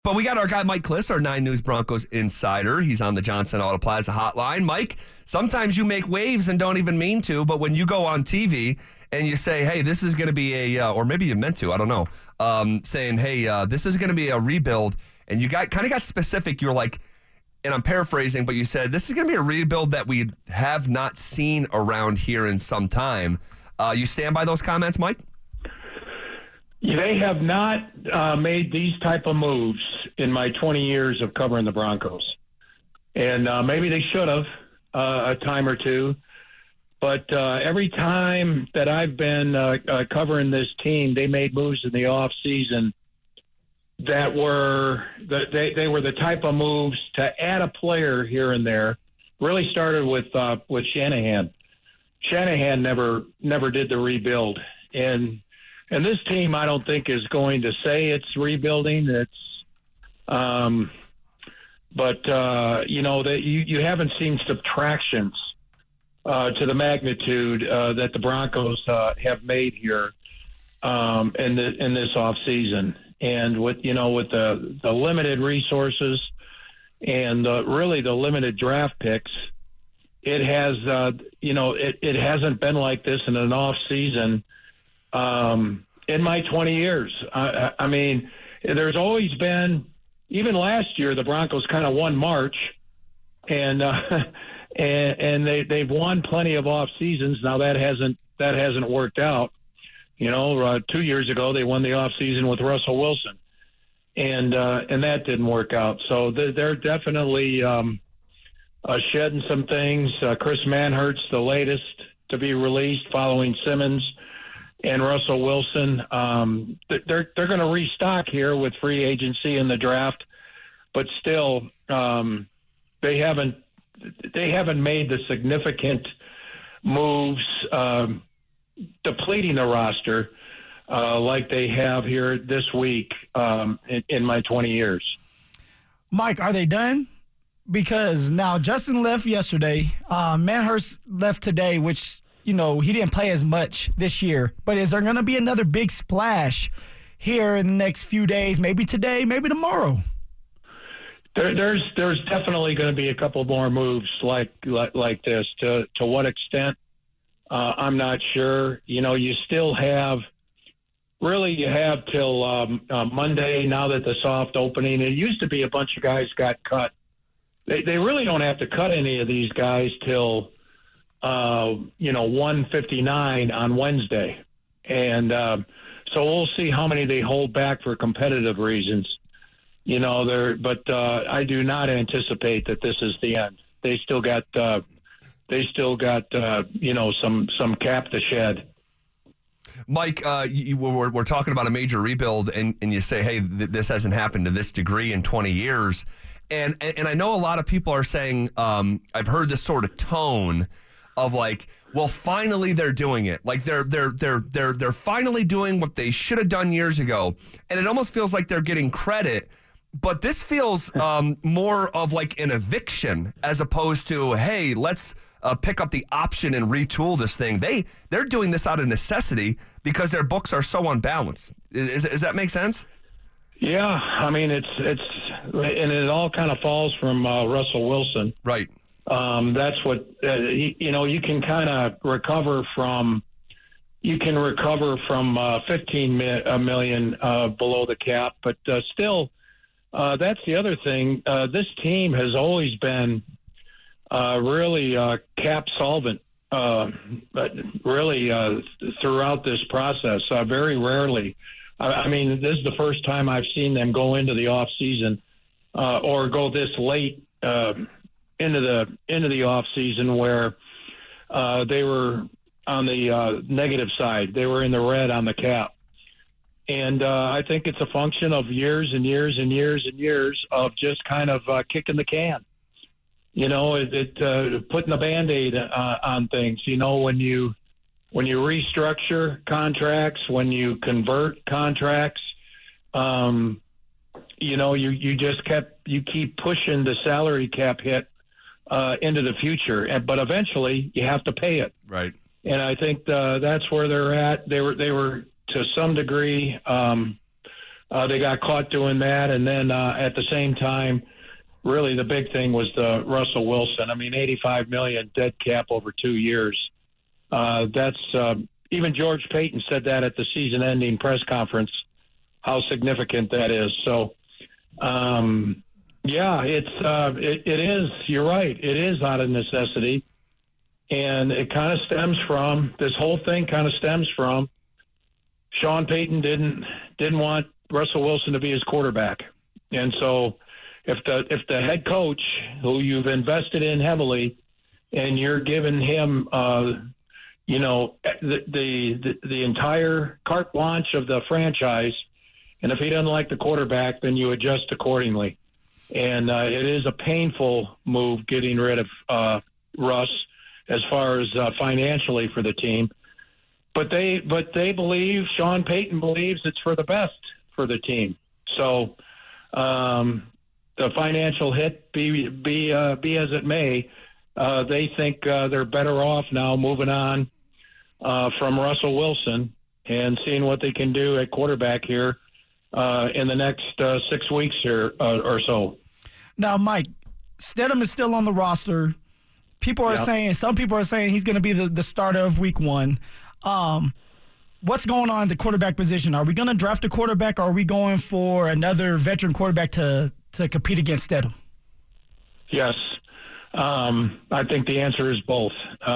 But we got our guy Mike Kliss, our 9 News Broncos insider. He's on the Johnson Auto Plaza hotline. Mike, sometimes you make waves and don't even mean to, but when you go on TV and you say, hey, this is going to be or maybe you meant to, I don't know, saying, hey, this is going to be a rebuild, and you kind of got specific. You're like, and I'm paraphrasing, but you said, this is going to be a rebuild that we have not seen around here in some time. You stand by those comments, Mike? They have not made these type of moves in my 20 years of covering the Broncos. And maybe they should have a time or two. But every time that I've been covering this team, they made moves in the off season that were they were the type of moves to add a player here and there. Really started with Shanahan. Shanahan never did the rebuild, and this team I don't think is going to say it's rebuilding. But that you haven't seen subtractions to the magnitude that the Broncos have made here in this off season. And with the limited resources and really the limited draft picks, it has it hasn't been like this in an off season in my 20 years. I mean, there's always been, even last year the Broncos kind of won March, and they've won plenty of off seasons. Now that hasn't worked out. 2 years ago they won the off season with Russell Wilson, and that didn't work out. So they're definitely shedding some things. Chris Manhertz, the latest to be released following Simmons and Russell Wilson. They're going to restock here with free agency in the draft, but still they haven't made the significant moves depleting the roster like they have here this week in my 20 years. Mike, are they done? Because now Justin left yesterday. Manhurst left today, which, he didn't play as much this year. But is there going to be another big splash here in the next few days, maybe today, maybe tomorrow? There's definitely going to be a couple more moves like this. To what extent? I'm not sure. You still have till Monday now that the soft opening. It used to be a bunch of guys got cut. They really don't have to cut any of these guys till 1:59 on Wednesday, and so we'll see how many they hold back for competitive reasons. But I do not anticipate that this is the end. They still got some cap to shed. Mike, we're talking about a major rebuild, and you say, hey, this hasn't happened to this degree in 20 years. And I know a lot of people are saying, I've heard this sort of tone of like, well, finally they're doing it. Like they're finally doing what they should have done years ago. And it almost feels like they're getting credit. But this feels more of like an eviction as opposed to, hey, let's pick up the option and retool this thing. They're doing this out of necessity because their books are so unbalanced. Does that make sense? Yeah, I mean and it all kind of falls from Russell Wilson. Right. That's what you can kind of recover from. You can recover from 15 million below the cap, but still, that's the other thing. This team has always been really cap solvent, but really throughout this process. Very rarely. I mean, this is the first time I've seen them go into the off season or go this late into the off season where they were on the negative side. They were in the red on the cap. And I think it's a function of years and years and years and years of just kind of kicking the can. Putting the Band-Aid on things. When you restructure contracts, when you convert contracts, you keep pushing the salary cap hit into the future, but eventually you have to pay it. Right. And I think that's where they're at. They were to some degree They got caught doing that, and then at the same time, really the big thing was the Russell Wilson. I mean, $85 million dead cap over 2 years. That's even George Payton said that at the season-ending press conference, how significant that is. So, yeah, it is. You're right. It is out of necessity, and it kind of stems from this whole thing. Kind of stems from Sean Payton didn't want Russell Wilson to be his quarterback, and so if the head coach who you've invested in heavily, and you're giving him, you know, the entire carte blanche of the franchise, and if he doesn't like the quarterback, then you adjust accordingly. And it is a painful move getting rid of Russ as far as financially for the team. But they believe, Sean Payton believes it's for the best for the team. So the financial hit be as it may, they think they're better off now moving on from Russell Wilson and seeing what they can do at quarterback here in the next 6 weeks here or so. Now, Mike, Stidham is still on the roster. People are saying, some people are saying he's going to be the starter of week 1. What's going on at the quarterback position? Are we going to draft a quarterback, or are we going for another veteran quarterback to compete against Stidham? Yes. I think the answer is both.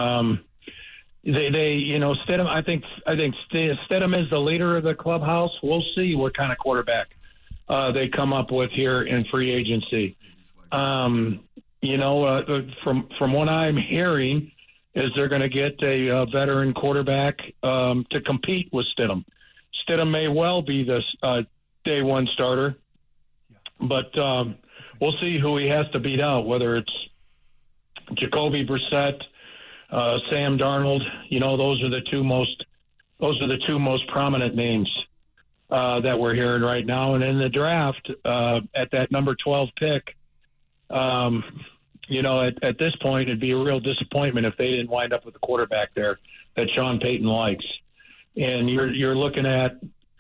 They you know, Stidham, I think Stidham is the leader of the clubhouse. We'll see what kind of quarterback they come up with here in free agency. You know, from what I'm hearing, is they're going to get a veteran quarterback to compete with Stidham. Stidham may well be the day one starter, but we'll see who he has to beat out, whether it's Jacoby Brissett, Sam Darnold. You know, those are the two most prominent names that we're hearing right now. And in the draft, at that number 12 pick, you know, at this point, it'd be a real disappointment if they didn't wind up with a quarterback there that Sean Payton likes. And you're looking at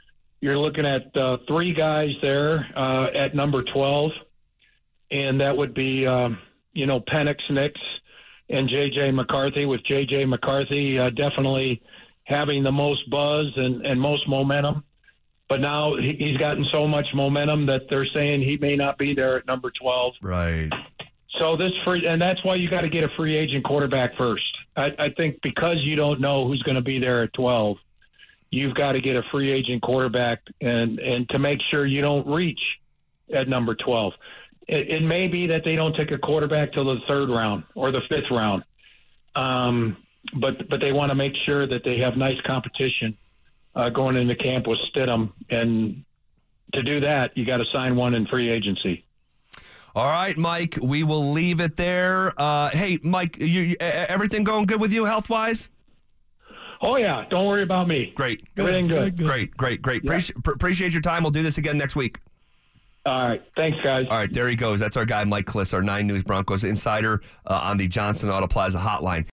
3 guys there at number 12, and that would be you know, Penix, Nix, and J.J. McCarthy. With J.J. McCarthy definitely having the most buzz and most momentum. But now he's gotten so much momentum that they're saying he may not be there at number 12. Right. So and that's why you got to get a free agent quarterback first. I think because you don't know who's going to be there at 12, you've got to get a free agent quarterback and to make sure you don't reach at number 12. It may be that they don't take a quarterback till the 3rd round or the 5th round. But they want to make sure that they have nice competition going into camp with Stidham. And to do that, you got to sign one in free agency. All right, Mike, we will leave it there. Hey, Mike, everything going good with you health-wise? Oh, yeah. Don't worry about me. Great. Everything good. Great. Yeah. Appreciate your time. We'll do this again next week. All right. Thanks, guys. All right, there he goes. That's our guy, Mike Klis, our 9 News Broncos insider on the Johnson Auto Plaza hotline.